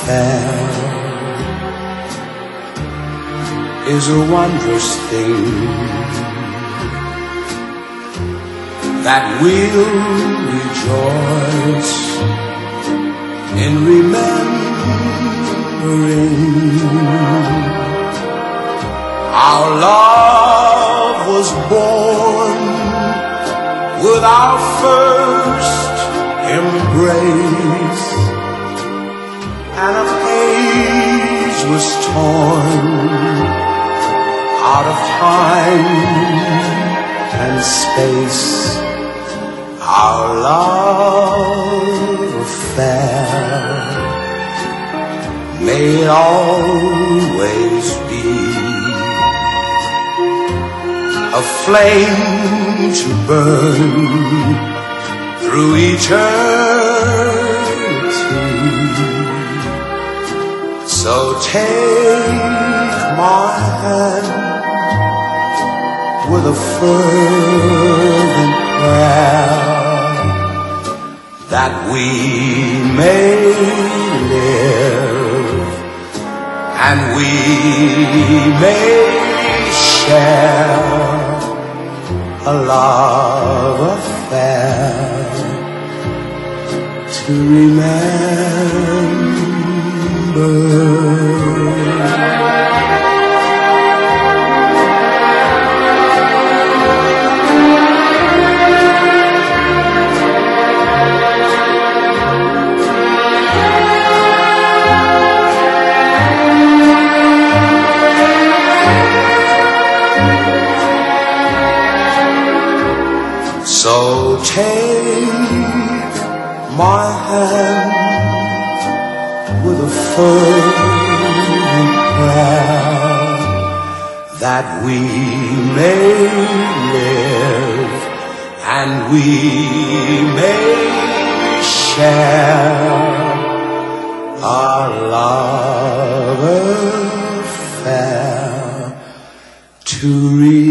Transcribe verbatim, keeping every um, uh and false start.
affair is a wondrous thing that we'll rejoice in remembering. Our love was born with our first embrace, and a page was torn out of time and space. Our love affair may it always be a flame to burn through eternity. So take my hand with a fervent prayer that we may live and we may share a love affair to remember. So take my hand with a fervent prayer that we may live and we may share our love affair to reach